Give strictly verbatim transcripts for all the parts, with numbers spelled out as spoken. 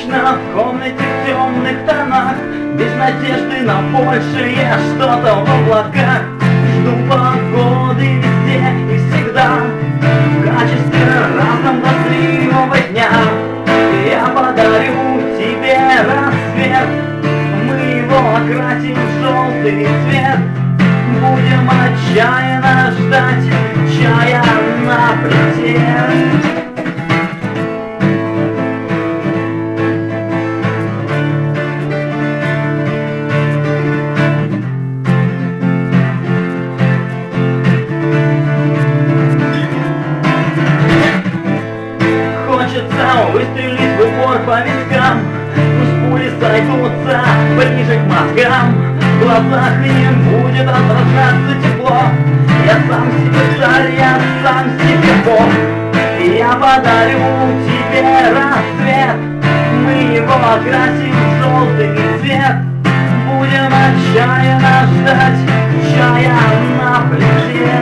скучно в комнате в темных тонах, без надежды на большее что-то в облаках. Жду погоды везде и всегда, в качестве разном дождливого дня. Я подарю тебе рассвет, мы его окрасим в желтый цвет. Будем отчаянно ждать чая на плите. Выстрелить в упор по вискам, пусть пули сойдутся ближе к мозгам. В глазах не будет отражаться тепло. Я сам себе царь, я сам себе бог. Я подарю тебе рассвет, мы его окрасим в желтый цвет. Будем отчаянно ждать чая на плите.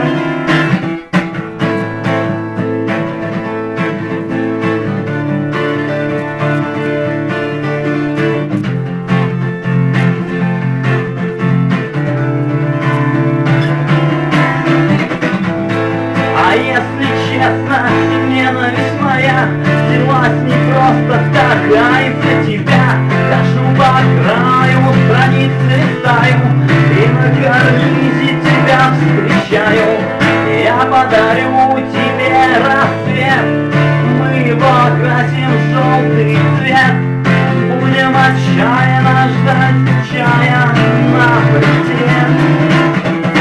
Если честно, ненависть моя взялась не просто так, а из-за тебя. Хожу по краю страницы листаю, и на карнизе тебя встречаю. Я подарю тебе рассвет, мы его окрасим в желтый цвет. Будем отчаянно ждать чая на плите.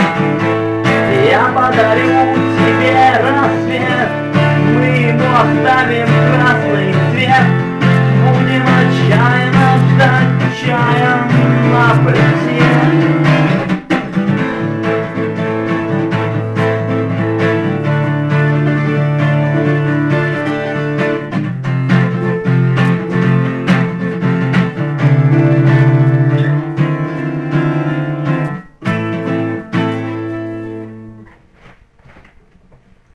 Я подарю тебе рассвет, мы его оставим красный цвет. Будем отчаянно ждать чая